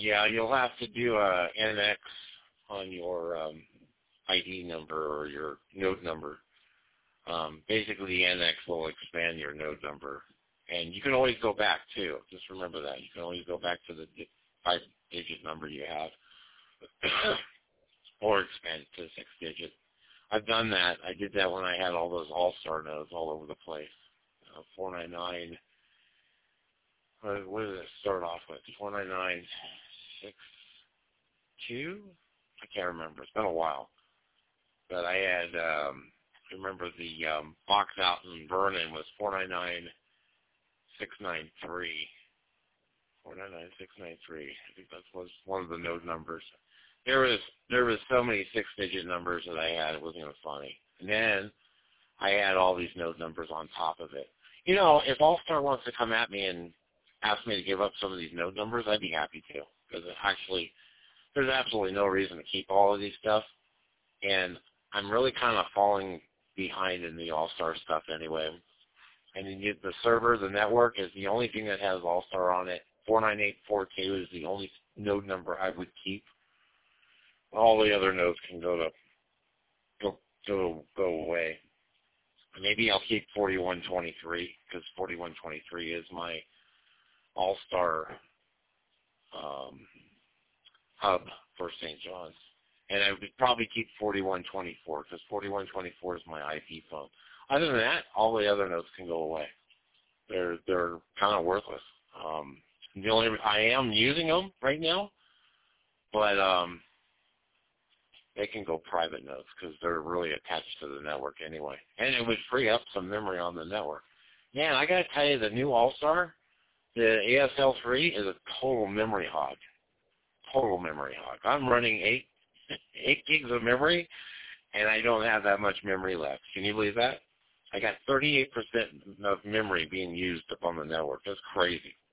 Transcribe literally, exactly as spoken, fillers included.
Yeah, you'll have to do a N X on your um, I D number or your node number. Um, basically, the N X will expand your node number. And you can always go back, too. Just remember that. You can always go back to the five-digit number you have or expand it to six-digit. I've done that. I did that when I had all those all-star nodes all over the place. Uh, four ninety-nine. What, what did it start off with? four ninety-nine six two? I can't remember. It's been a while. But I had, um, I remember the um, box out in Vernon was four ninety-nine six ninety-three. four ninety-nine six ninety-three. I think that was one of the node numbers. There was there was so many six-digit numbers that I had, it wasn't even funny. And then I had all these node numbers on top of it. You know, if All-Star wants to come at me and ask me to give up some of these node numbers, I'd be happy to. Because actually, there's absolutely no reason to keep all of these stuff. And I'm really kind of falling behind in the All-Star stuff anyway. And then you, the server, the network, is the only thing that has All-Star on it. four nine eight four two is the only node number I would keep. All the other nodes can go to go go go away. Maybe I'll keep forty-one twenty-three because forty-one twenty-three is my All-Star um, hub for Saint John's. And I would probably keep forty-one twenty-four because forty-one twenty-four is my I P phone. Other than that, all the other nodes can go away. They're they're kind of worthless. Um, the only I am using them right now, but um, they can go private nodes because they're really attached to the network anyway. And it would free up some memory on the network. Man, I got to tell you, the new All-Star, the A S L three, is a total memory hog. Total memory hog. I'm running eight, eight gigs of memory, and I don't have that much memory left. Can you believe that? I got thirty-eight percent of memory being used up on the network. That's crazy.